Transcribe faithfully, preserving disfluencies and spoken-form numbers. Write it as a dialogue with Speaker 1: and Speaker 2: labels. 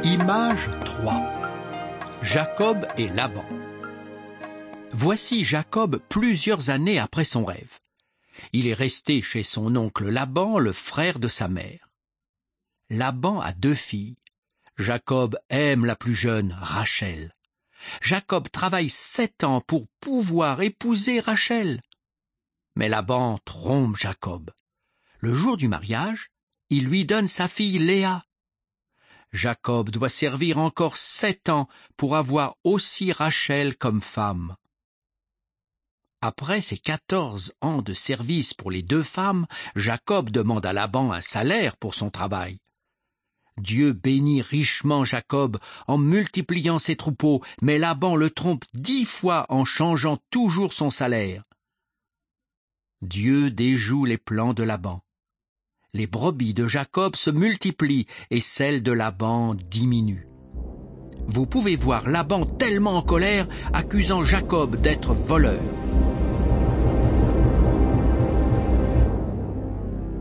Speaker 1: Image trois. Jacob et Laban. Voici Jacob plusieurs années après son rêve. Il est resté chez son oncle Laban, le frère de sa mère. Laban a deux filles. Jacob aime la plus jeune, Rachel. Jacob travaille sept ans pour pouvoir épouser Rachel. Mais Laban trompe Jacob. Le jour du mariage, il lui donne sa fille Léa. Jacob doit servir encore sept ans pour avoir aussi Rachel comme femme. Après ces quatorze ans de service pour les deux femmes, Jacob demande à Laban un salaire pour son travail. Dieu bénit richement Jacob en multipliant ses troupeaux, mais Laban le trompe dix fois en changeant toujours son salaire. Dieu déjoue les plans de Laban. Les brebis de Jacob se multiplient et celles de Laban diminuent. Vous pouvez voir Laban tellement en colère, accusant Jacob d'être voleur.